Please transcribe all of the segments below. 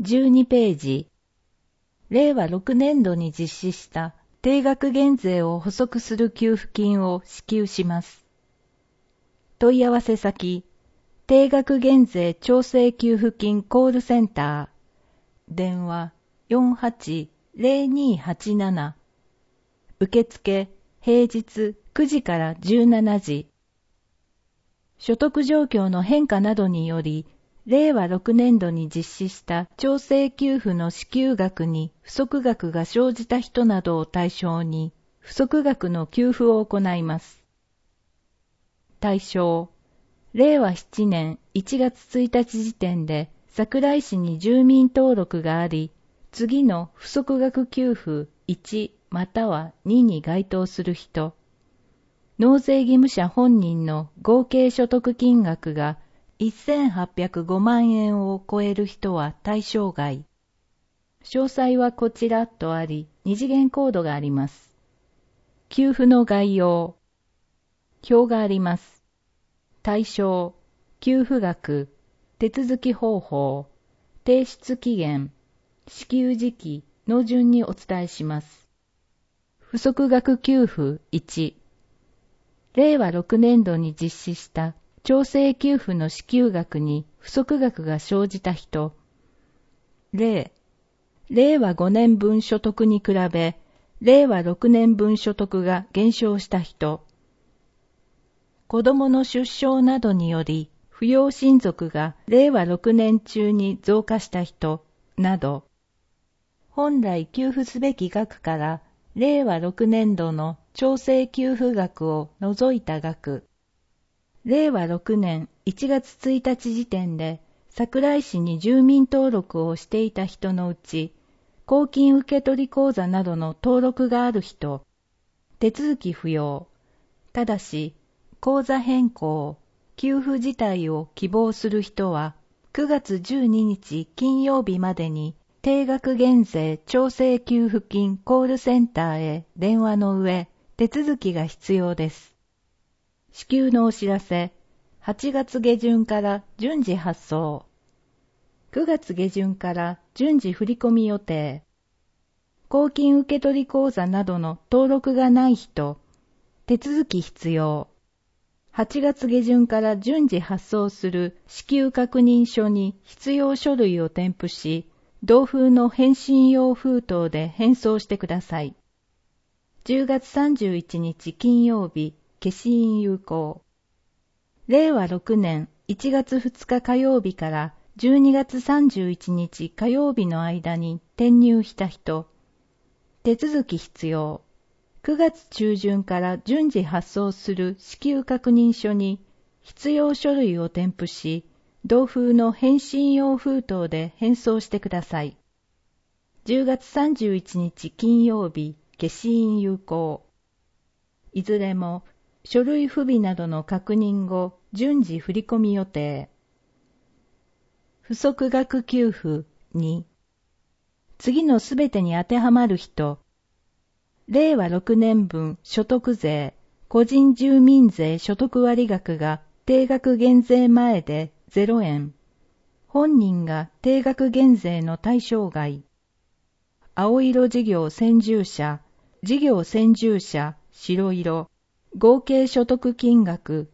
12ページ。令和6年度に実施した定額減税を補足する給付金を支給します。問い合わせ先、定額減税調整給付金コールセンター、電話48-0287、受付平日9時から17時。所得状況の変化などにより、令和6年度に実施した調整給付の支給額に不足額が生じた人などを対象に、不足額の給付を行います。対象、令和7年1月1日時点で桜井市に住民登録があり、次の不足額給付1または2に該当する人、納税義務者本人の合計所得金額が1805万円を超える人は対象外。詳細はこちらとあり、二次元コードがあります。給付の概要。表があります。対象、給付額、手続き方法、提出期限、支給時期の順にお伝えします。不足額給付1。令和6年度に実施した調整給付の支給額に不足額が生じた人。例、令和5年分所得に比べ、令和6年分所得が減少した人。子供の出生などにより、扶養親族が令和6年中に増加した人など、本来給付すべき額から令和6年度の調整給付額を除いた額。令和6年1月1日時点で桜井市に住民登録をしていた人のうち、公金受取口座などの登録がある人、手続き不要。ただし、口座変更、給付自体を希望する人は、9月12日金曜日までに定額減税調整給付金コールセンターへ電話の上、手続きが必要です。支給のお知らせ、8月下旬から順次発送。9月下旬から順次振込予定。公金受取口座などの登録がない人、手続き必要。8月下旬から順次発送する支給確認書に必要書類を添付し、同封の返信用封筒で返送してください。10月31日金曜日、消印有効。令和6年1月2日火曜日から12月31日火曜日の間に転入した人、手続き必要。9月中旬から順次発送する支給確認書に必要書類を添付し、同封の返信用封筒で返送してください。10月31日金曜日、消印有効。いずれも書類不備などの確認後、順次振込予定。不足額給付2。次のすべてに当てはまる人。令和6年分所得税、個人住民税所得割額が定額減税前で0円。本人が定額減税の対象外。青色事業先住者、事業先住者、白色。合計所得金額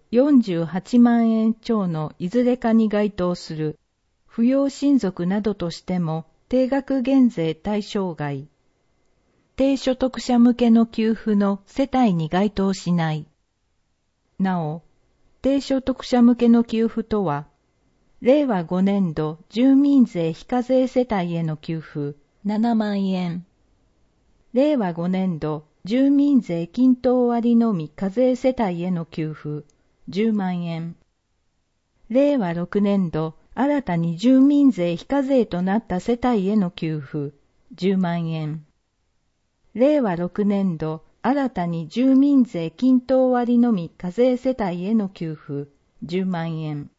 48万円超のいずれかに該当する。扶養親族などとしても定額減税対象外。低所得者向けの給付の世帯に該当しない。なお、低所得者向けの給付とは、令和5年度住民税非課税世帯への給付7万円。令和5年度住民税均等割のみ課税世帯への給付10万円。令和6年度新たに住民税非課税となった世帯への給付10万円。令和6年度新たに住民税均等割のみ課税世帯への給付10万円。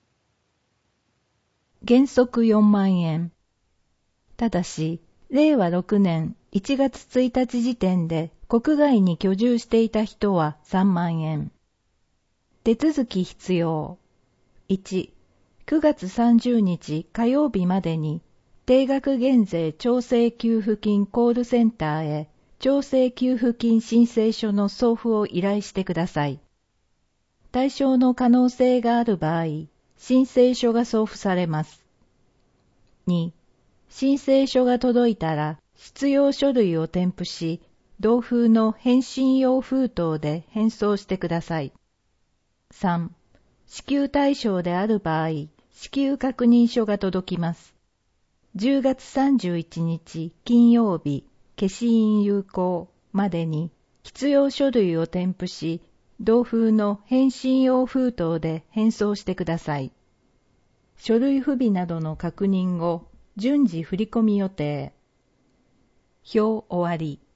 原則4万円。ただし、令和6年1月1日時点で国外に居住していた人は3万円。手続き必要。1、9月30日火曜日までに定額減税調整給付金コールセンターへ調整給付金申請書の送付を依頼してください。対象の可能性がある場合、申請書が送付されます。2、申請書が届いたら必要書類を添付し、同封の返信用封筒で返送してください。3、支給対象である場合、支給確認書が届きます。10月31日金曜日、消印有効までに必要書類を添付し、同封の返信用封筒で返送してください。書類不備などの確認後、順次振込予定。表終わり。